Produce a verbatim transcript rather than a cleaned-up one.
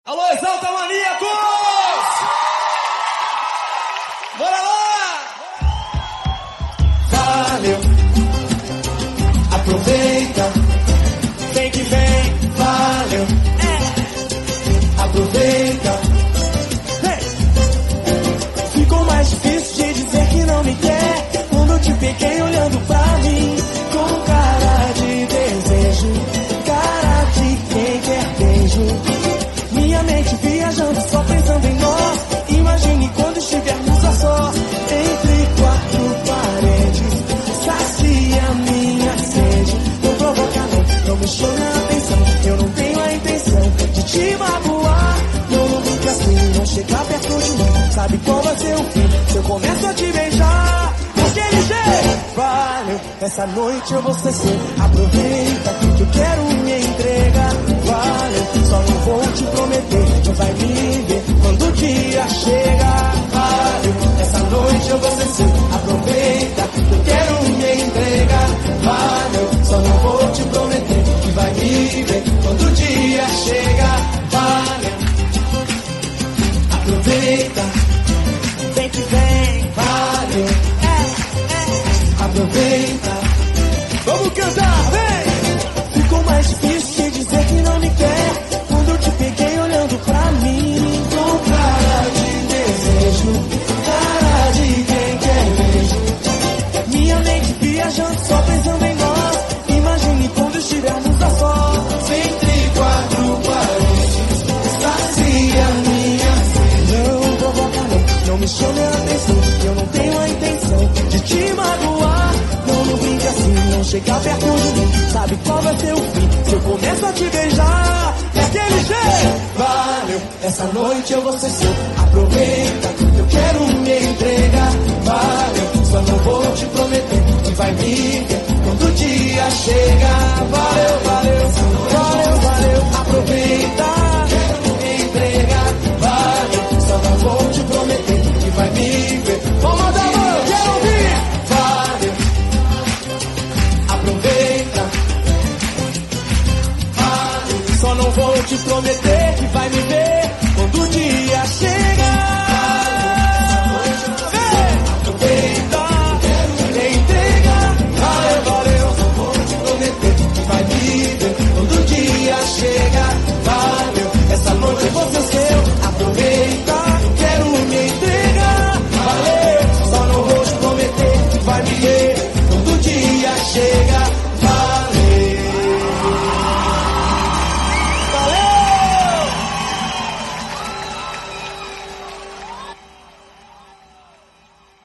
Alô, Exalta Maníacos! Bora lá! Valeu, aproveita, Vem que vem! valeu, É! aproveita. Hey! Ficou mais difícil de dizer que não me quer quando te peguei olhando pra mim com cara de desejo, cara de quem quer beijo. Minha mente viajando só pensando em nós. Imagine quando estivermos a só entre quatro paredes. Sacia minha sede. Não provoca não, não me chame a atenção. Eu não tenho a intenção de te magoar. Não, não brinque assim, não chegar perto de mim. Sabe qual vai ser o fim? Se eu começo a te beijar daquele jeito. Valeu, essa noite eu vou ser seu. Aproveita que eu quero me entregar. Valeu, só não vou te prometer. Tu vai me ver quando o dia chega. Valeu, essa noite eu vou ser seu. Aproveita que eu quero me entregar. Valeu, só não vou te prometer. Tu vai me ver quando o dia chega. Valeu, aproveita. Vem que vem! Valeu, É! É! aproveita. Vamos cantar! Vem! Ficou mais difícil de dizer que não me quer quando eu te peguei olhando pra mim com cara de desejo, cara de quem quer beijo. Minha mente viajando só pensando em nós. Imagine quando estivermos a sós entre quatro paredes. Sacia minha sede. Não provoca não, não me chame a atenção. Eu não tenho a intenção de te magoar. Não, não brinque assim, não chega perto de mim. Sabe qual vai ser o fim? Se eu começo a te beijar daquele jeito. Valeu, essa noite eu vou ser seu. Aproveita, eu quero me entregar. Valeu, só não vou te prometer que vai me ver quando o dia chega. Valeu, valeu, valeu, valeu. Aproveita, quero me entregar. Valeu, só não vou te prometer que vai me ver. Vamos mandar, mano, eu quero ouvir. Valeu, aproveita. Só não vou te prometer que vai me ver.